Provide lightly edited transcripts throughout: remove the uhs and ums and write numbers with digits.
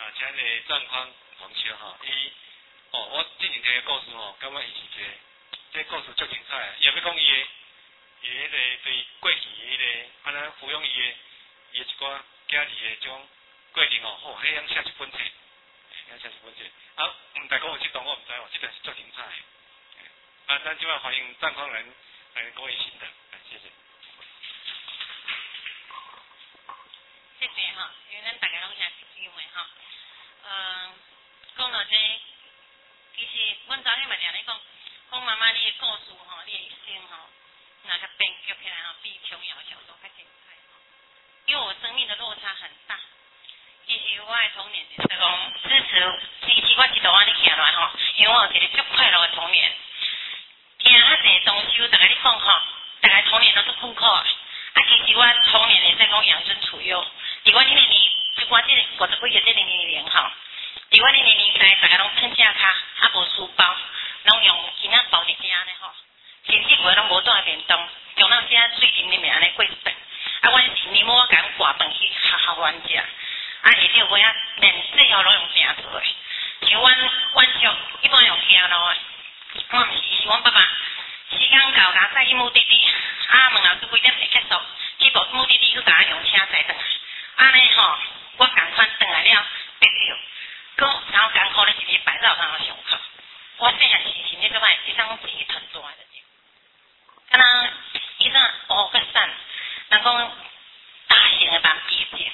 请个状况同学吼，我之前听个故事吼，感觉伊是这故事足精彩，也要讲伊迄个对过去迄个安那抚养伊个一寡家己的种过程吼，好，迄样写一本册，写一本册。啊，大家有这段我唔知哦，这段是足精彩的。咱即摆欢迎状况人来讲伊心得，谢谢。 谢谢哈，因为咱大家拢有机会哈。讲到这，其实阮昨天嘛定咧讲妈妈你的故事吼，你的一生吼，那个编剧起来吼，比琼瑶小说较精彩吼。因为我生命的落差很大，其实我的童年就是讲支持我一路安尼行来吼，因为我有一个足快乐的童年。听遐济东西，大家咧讲吼，大家童年都是困苦啊。其实我童年会使讲养尊处优，伫我这个年，就我这50几岁这个年龄吼，伫我这个年代，大家拢穿正卡，无书包，拢用囡仔包伫遮安尼吼，甚至有诶拢无带便当，用咱遮水啉啉诶安尼过一顿。阮是年末甲阮挂饭去学校玩食，下昼尾连细号拢用拼做诶，像阮晚上一般用走路诶，我毋是阮爸爸。时间到，甲载去目的地，问老师几点会结束，去目的地去甲用车载转来。安尼吼，我共款转来了，得着，然后艰苦咧一礼拜才有通上课。我细汉时阵咧，个摆一张纸团做的着。敢若迄阵乌甲伞，人讲大型的万ปี节。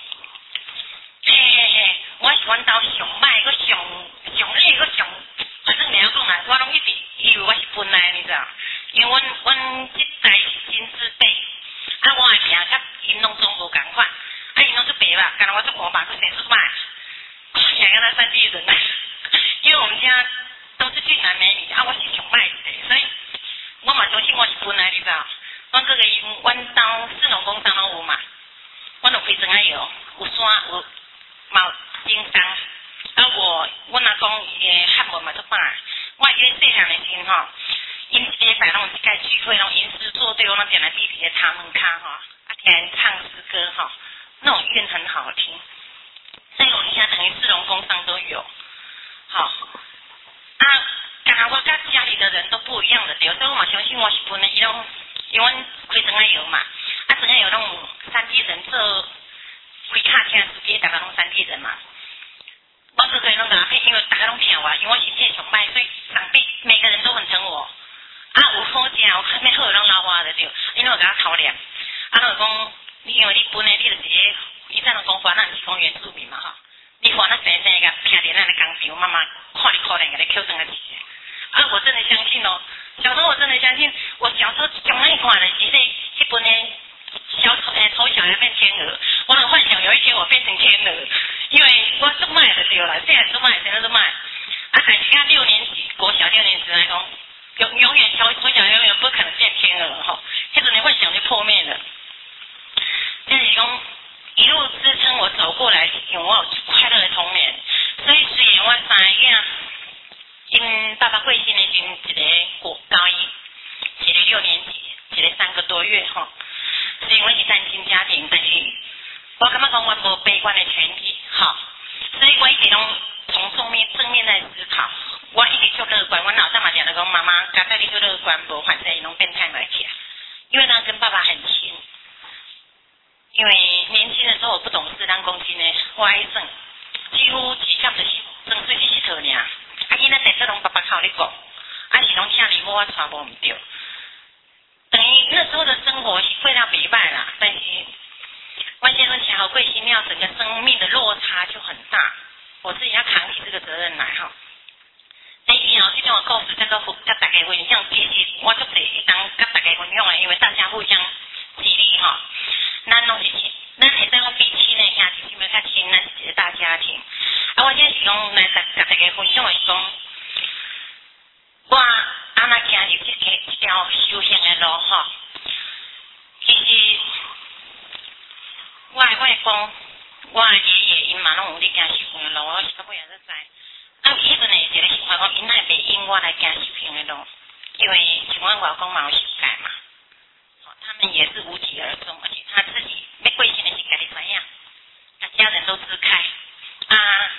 我是阮兜上歹，佮上累，佮上，反正名讲啊，我拢一直以为我是本来，你知道？因为阮即代是真自卑，我的命甲因拢总无共款，因拢做白吧，干那我做黄吧，佮生出歹，像个那山地人啊，因为我们家都是俊男美女，我是上歹的，所以我嘛相信我是本来，你知道？阮哥哥因阮兜四农工商拢有嘛，阮有开庄仔药，有山有嘛经商，阮阿公伊的汉文嘛做歹，我记得细汉的时吼。因一礼拜拢有一届聚会，拢吟诗作对，我拢点来弟弟的茶门卡哈，听人唱诗歌哈，那种韵很好听。所以我们现在等于四农工商都有，好刚刚我跟家里的人都不一样的，有时候我嘛相信我是本来伊拢，因为开庄仔药嘛，庄仔药拢山地人做开卡听司机，大家拢山地人嘛。我哥哥拢甲我骗，因为大家拢骗我，因为我身体上歹，所以长辈每个人都很疼我。有好食，有较咩好拢留我的对，因为我甲我讨厌。就讲，因为你本来你就是个，以前人讲话，咱是讲原住民嘛吼。你话那生生个听见咱的工厂妈妈看你可怜个咧，扣上个钱。我真的相信哦，小时候我真的相信，我小时候从那看的，其实迄本的丑小鸭变天鹅，我很幻想有一天我变成天鹅，因为我做卖的对啦，现在做卖，现在做卖。但是看6年级，国小6年级来讲。永远从小永远不可能变天鹅哈，这种你幻想就破灭了。就是讲一路支撑我走过来，因为我有快乐的童年。所以虽然我3个囝，因爸爸过身的时，一个高一，一个6年级，一个3个多月哈。所以我是单亲家庭，但是我感觉讲我无悲观的权利哈，所以我一直拢从正面在思考。我一直就乐观，我脑袋嘛讲了讲妈妈，刚才你就乐观，无反正伊拢变态来起来，因为他跟爸爸很亲。因为年轻的时候我不懂事，当公斤呢，我爱算，几乎几项就是算出去佚佗尔。囡仔第次拢爸爸靠你讲，是拢听你摸我传无唔对。等于那时候的生活是过到袂歹啦，但是我先生前后贵心庙整个生命的落差就很大，我自己要扛起这个责任来哈。以后这种故事，甲大家分享，其实我足侪当甲大家分享的，因为大家互相激励哈。咱拢是咱会使讲比亲的兄弟姊妹较亲，咱是一个大家庭。我现在是讲来甲大家分享的是讲，我安那行入一条修行的路哈。其实我会讲，我的爷爷因嘛拢有咧行修行的路，我是到尾也才知。迄阵诶，一个想法讲，因奈袂因我来行修行的路，因为像阮外公嘛有修改嘛，他们也是无疾而终，而且他自己要过身的是家己知影，家人都支开，用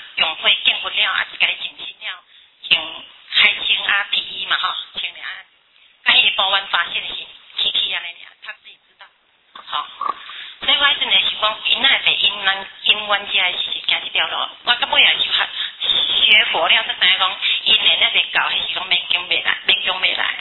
花建佛了，也是家己净身了，穿海青啊皮衣嘛吼，穿了啊，甲迄个保安发现是起起安尼尔，他自己知道，吼。所以我迄阵就是讲，因那袂因冤家是行这条路，我到尾也是学佛了，才知影讲，因连那袂到，迄是讲勉强袂来。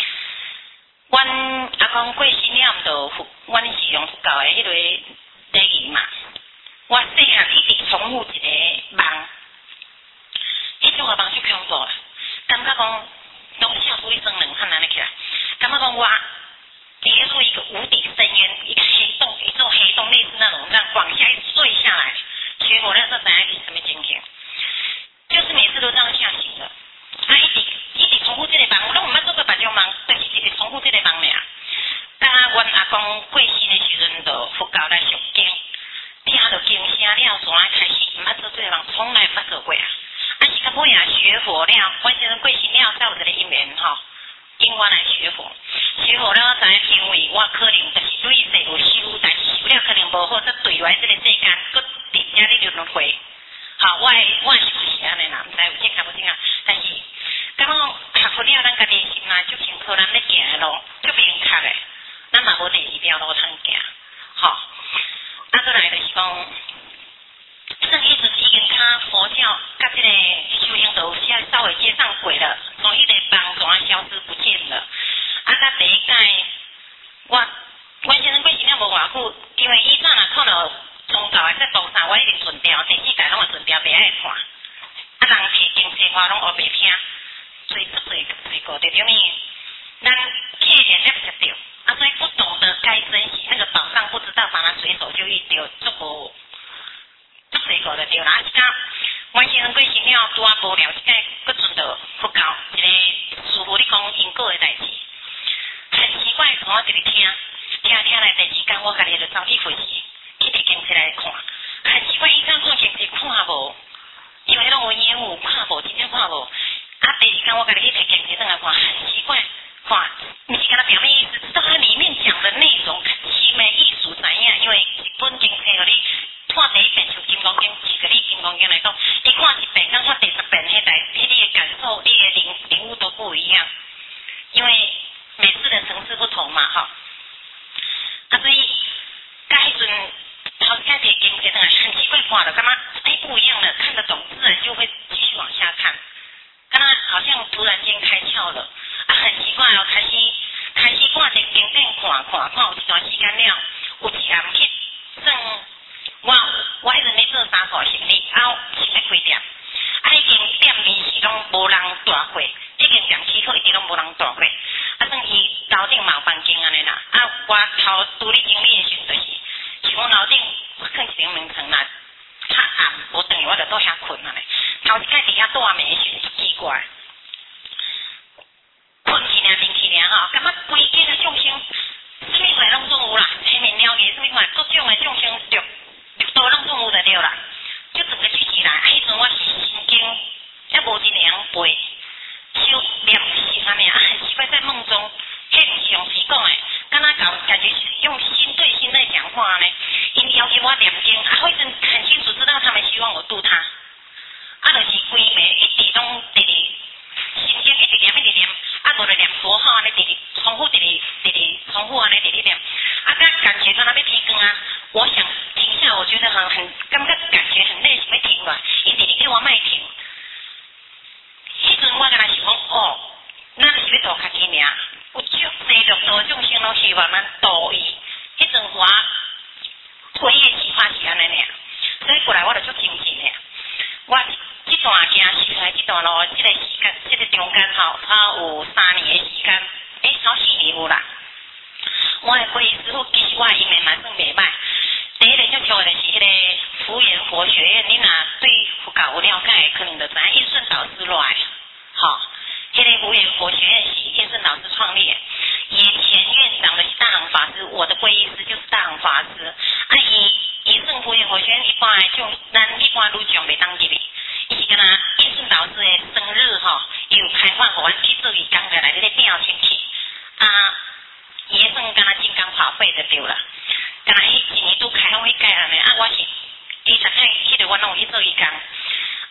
阮阿公过身了，毋就阮是用佛教的迄个礼仪嘛。我细汉一直重复一个梦，迄种个梦就恐怖啦，感觉讲拢下出一声冷汗安尼起来，感觉讲我跌入一个无底深渊，一个黑洞，一座黑洞，类似那种这样往下一坠下来。学佛了才知影是什么情形，就是每次都这样吓醒的。一直重复这个梦，我拢毋捌做过别种梦，就是一直重复这个梦尔。当阮阿公过世的时阵，就佛教来诵经，听到经声了，从来开始毋捌做这个梦，从来毋捌做过啊。是到尾啊学佛了，阮先生过世了，才有这个因缘吼，因我来学佛。学佛了，知影因为我可能就是对世有修，但是修了可能无好，则对外这个世间，搁直接咧轮回。好，我是安尼啦，毋知有正确无正确，但是感觉学佛了，咱家己心内足辛苦，咱咧行的路足明确的，咱嘛无第二条路通行，吼。再来就是讲，算意思是已经较佛教甲这个修行都现在稍微接上轨了，从迄个帮总啊消失不见了。甲第一届，阮先生过身了无偌久，因为以前若看到宗教的这道啥，我一定顺调，第四届拢会顺调，袂爱看。人提经说话拢学袂听，最过着等于咱客人也不着，所以不懂得该珍惜那个宝藏，不知道把它随手就一丢，足水过就对啦。阮先生过身了，拄啊无聊，即个搁存到佛教一个师傅咧讲因果的代志，很奇怪，我直直听来第二天，我家己就走去回去摕经册来看，很奇怪，伊怎看经册看无？因为拢有烟雾，看无，真正看无。第二天我家己去摕经册转来看，很奇怪，看，毋是干那表面意思，知道它里面讲的内容，凄美艺术怎样？因为一本经册互你看第一遍像《金刚经》，举个例，《金刚经》来讲，你看一遍，跟看第10遍，你的感受，你的领悟都不一样，因为每次的层次不同嘛，哈。所以迄阵头开始经册很奇怪，看了干嘛？不一样了，看得懂，自然就会继续往下看。刚刚好像突然间开窍了，很奇怪哦，开始看这经典看，有一段时间了，有一暗去算我迄阵咧做3号生意，想要开店，已经店面是拢无人住过，已经店起好一直拢无人住过，算伊楼顶嘛有房间安尼啦，我头拄咧经理的时阵就是讲楼顶囥一张眠床啦。较暗，无等于我就倒遐困啊咧。头一摆伫遐住眠时阵奇怪，困去尔，眠去尔吼，感觉规家的众生，什么款拢总有啦，前面了解什么款各种的众生六道拢总有就对啦。就整个聚起来，迄阵我是心经，还无一年背，修念是安尼很奇怪，在梦中，迄毋是用嘴讲的，敢若感觉是用心对心在讲话呢。因要求我念经，迄阵很清楚知道他们希望我度他，就是规暝一直拢直心经一直念，无就念佛号安尼直重复重复安尼直念，感觉到那边天光啊，我想停下，我觉得很感觉很累，想要停了，伊直叫我莫停。迄阵我跟他想讲，咱是要度家己尔，有足济六道众生拢希望咱度伊，迄阵我。唯一的启发是安尼尔，所以过来我就足精神的。我这段行是来这段路，这个时间，这个中间吼，差有3年的时间，超4年有啦。我的皈依师傅其实我的因缘嘛算袂歹。第一个接触的是迄个福源佛学院，你若对佛教有了解，可能就知影印顺导师来，吼，迄个福源佛学院是印顺导师创立的。以前院长的是大行法师，我的皈依师就是大行法师。以圣福源佛学院一般的种，咱一般女将袂当入去，伊是敢若印顺导师的生日吼，伊有开放互阮去做义工的来咧调进去。伊迄算敢若金刚法会就对啦。敢若迄一年拄开放迄届安尼，我是第10届迄个我拢有去做义工。到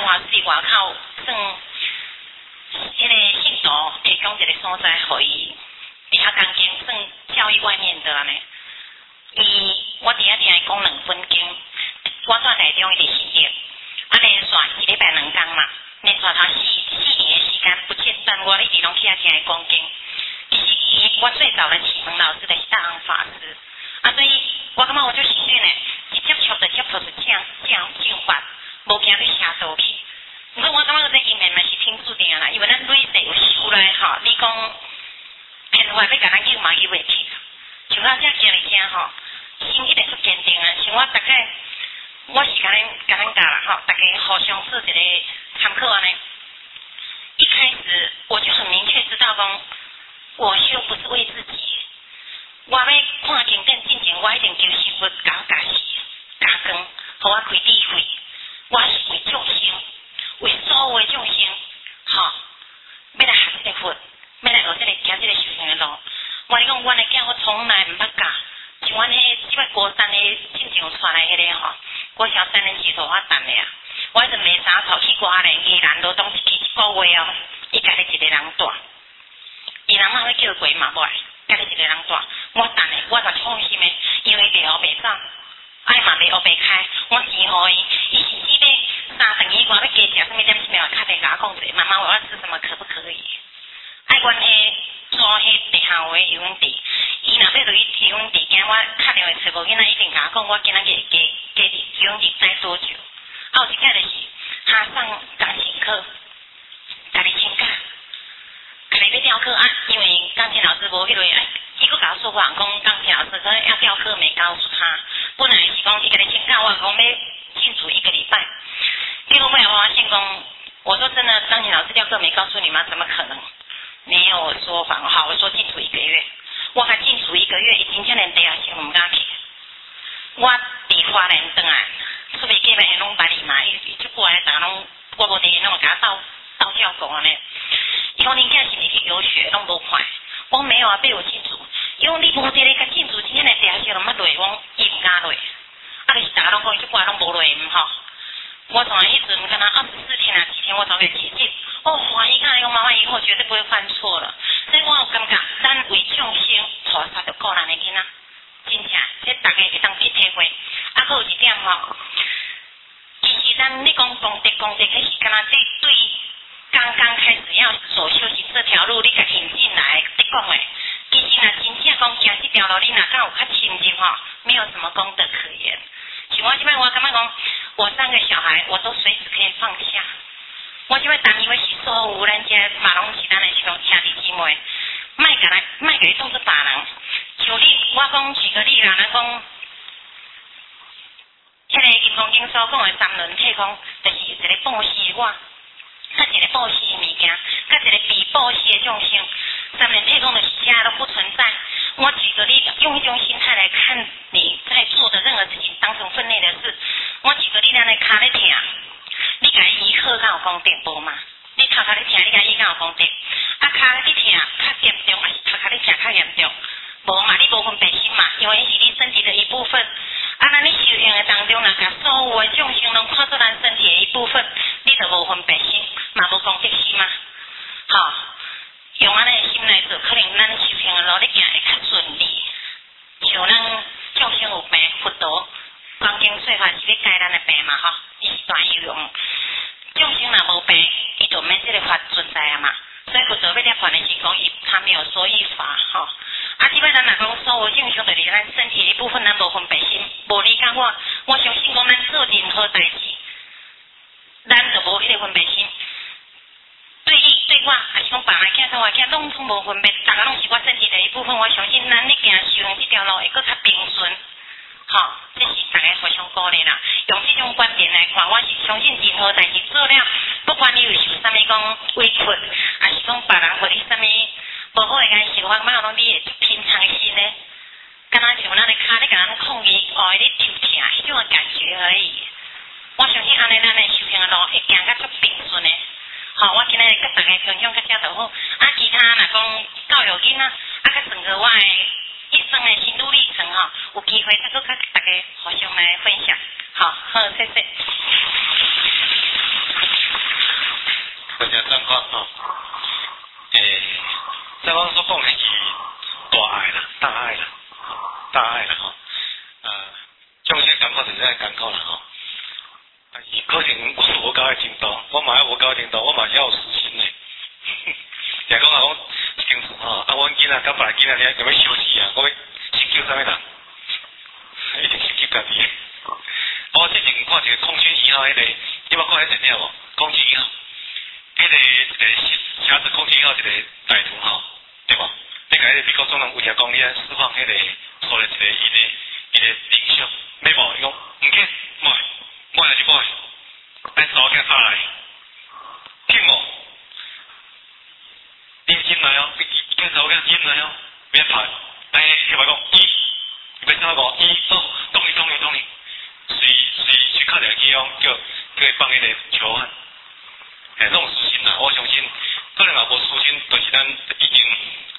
华市外口算迄个信徒提供一个所在，互伊伫遐工经算教育外面的安尼。我伫遐听伊讲2分钟，我在台中伊伫4日，连续1礼拜2天嘛，连续他4年的时间不间断，我一直拢去遐听伊讲经。我最早的启蒙老师就是大昂法师，所以我感觉我就幸运嘞，一接触就接触是正法，无惊你邪道去。不过我感觉这因缘嘛是天注定啦，因为咱累世有修来吼，你讲偏坏要甲咱救嘛救袂去，像我这今日这吼，心一定足坚定啊。像我大概我是甲咱教啦吼，大家互相做一个参考安尼。一开始我就很明确知道讲。我修不是为自己，我要看经典进前，我一定求师父教家事、加光，互我开智慧。我是为众生，为所有的众生，要来学这个佛，要来学这个行这个修行的路。我讲，阮的囝我从来唔捌教，像阮迄即摆国山的进前有传来迄个国小3年级头我等的啊，我迄阵卖衫头去瓜咧，宜兰罗东一个月哦，伊家己一个人带。伊人嘛要叫鬼嘛无来，家己一个人带，我等下我就放心的，因为袂学袂走，爱嘛袂学袂开，我钱互伊，伊甚至要3顿以外要加食什么点什么，较袂甲我讲者，妈妈我要吃什么可不可以？爱阮迄做迄地下话游泳池，伊若要落去游泳池，惊我敲电话找无囡仔，一定甲我讲，我今仔日加游泳池待多久？有一摆就是他上钢琴课，家己请假。可能要调课啊，因为钢琴老师无迄个，伊佫甲我说话，讲钢琴老师可能要调课没告诉他，本来是讲伊家己请假，我讲要庆祝1个礼拜，结果后来我发现讲，我说真的，钢琴老师调课没告诉你吗？怎么可能？没有说谎，好，我说庆祝1个月，我甲庆祝1个月，伊真正连地下先唔敢去，我伫花莲转来，出袂过来拢捌你嘛，伊就过来打拢，我无伫拢甲他道教讲安尼。伊讲恁囝是咪去游学，拢无看。我没有啊，被我庆祝。因为你无这个甲庆祝，真正来地下室拢捌落，我伊唔敢落。就是大家拢讲伊即挂拢无落吼。我从来迄阵跟他24天啊几天，我早给解禁。欢喜看伊讲妈妈以后绝对不会犯错了。所以我有感觉，咱为众生菩萨就够咱的囡仔，真正，这大家会当去体会。佫有一点吼，其实咱你讲功德，迄是敢若这对。刚刚开始要走修行这条路，你甲引进来，你讲诶，其实若真正讲行这条路，你若敢有较亲近没有什么功德可言。像我即摆，我感觉讲，我3个小孩，我都随时可以放下。我即摆担忧的是所有咱这嘛拢是咱的这种兄弟姊妹，莫甲伊当作别人。像你，我讲举个例啦，咱讲，迄个金刚经所讲的3轮体空，就是一个报喜的我。甲一个报喜的物件，甲一个被报喜的众生，3轮体空的其他都不存在。我举个例，用一种心态来看你在做的任何事情，当成分内的事。我举个例，咱的骹咧疼，你甲伊医好，敢有功德无嘛？你头咧疼，你甲伊敢有功德？骹咧疼较严重，还是头咧疼较严重？无嘛，你无分别心嘛，因为是你身体的一部分。咱你修行的当中，若甲所有的众生拢看作咱身体的一部分，你就无分别心，嘛无功德心嘛。用安尼的心来做，可能咱修行的路你行会较顺利。像咱众生有病，佛陀光经说法是要解咱的病嘛，伊是大有用。众生若无病，伊就免这个法存在啊嘛。所以佛陀要了凡的是讲，他没有说一法即摆咱若讲所有众生就是咱身体的一部分，咱无分别心，无你甲我相信讲咱做任何代志，咱就无迄个分别心。对我，还是讲别人囝生活囝，拢无分别，大家拢是我身体的一部分。我相信咱咧行修行这条路会更较平顺。这是大家互相鼓励啦。用这种观点来看，我是相信任何代志做了，不管你有受啥物讲委屈，还是讲别人互你啥物无好的感受，我感觉讲你会平常心咧，敢若像咱的骹咧甲咱控制，你抽疼迄种的感觉而已。我相信安尼咱的修行的路会行较足平顺的。我今日甲大家分享较遮就好。其他若讲教育囡仔，较整个我的一生的心路历程有机会再搁甲大家互相来分享。好，谢谢。 我所讲的是大爱啦，大爱啦吼。众生艰苦就是在艰苦啦吼。但是可能我无到迄程度，我嘛还无到迄程度，我嘛是有私心的。也讲啊，讲清楚吼，阮囡仔甲别个囡仔咧，想要相似啊，我要先救啥物人？一定先救家己。我之前看一个空军一号迄个，你捌看迄电影无？空军一号，迄个一个侠子空军一号一个歹徒吼，对无？你甲迄个美国总统威胁讲，你来释放迄个错了一个伊个领袖，要无？伊讲毋去，买就是买，咱查某囝拍来，听无？你进来哦，警察我讲进来哦，别拍，迄个讲伊要啥个？哦，懂你，随敲电话叫伊放迄个囚犯，这种私心啦，我相信可能也无私心，就是咱已经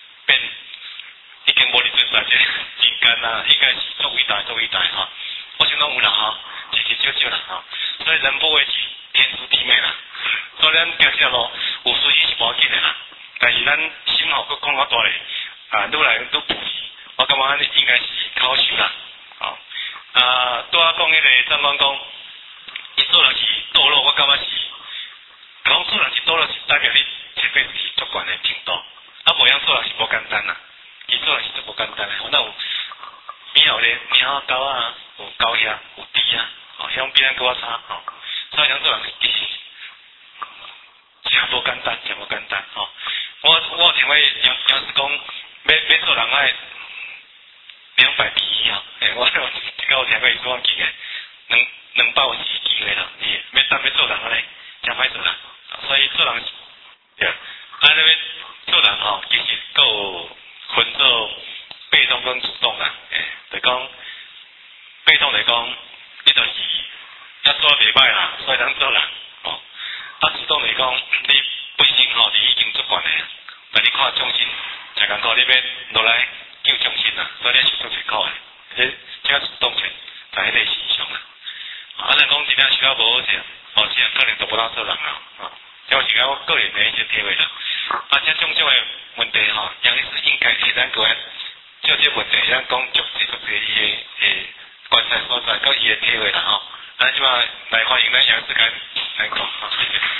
无伫做在这人间啦，应该是足伟大哈。我想拢有啦哈，少啦哈，所以人不为己，天诛地灭啦。所以咱行这条路有私心是无要紧的啦。但是咱心吼佫讲较大咧，愈来愈普及，我感觉安尼应该是考修啦，吼。拄仔讲迄个张关公，伊做人是堕落，我感觉是，讲做人是堕落是代表你这辈子是足悬的程度，无样做人是无简单啦，伊做人是足无简单的，那有边后咧猫狗啊，有狗遐，有猪啊，吼，迄种比咱佫较差，吼，所以咱做人其实真无简单，吼。我听位杨师讲，要做人爱200皮啊！我听过伊所讲起个200是机会啦，要做人咧，真歹做人。所以做人对，你要做人吼，其实佫有分做被动跟主动啦。就讲被动来讲，你就是要做袂歹啦，所以咱做人吼。主动来讲，你本身吼你已经足悬诶。但你看众生真艰苦，你要落来救众生啦，所以你是足辛苦诶。这主动权在迄个身上啦。咱讲真正是较无好势，这可能都无当做人啦。这是我个人的一些体会啦。这种诶问题吼，杨医师应该是咱个人就这问题，咱讲足侪伊诶观察所在，佮伊诶体会啦吼。咱即马来欢迎咱杨医师来讲。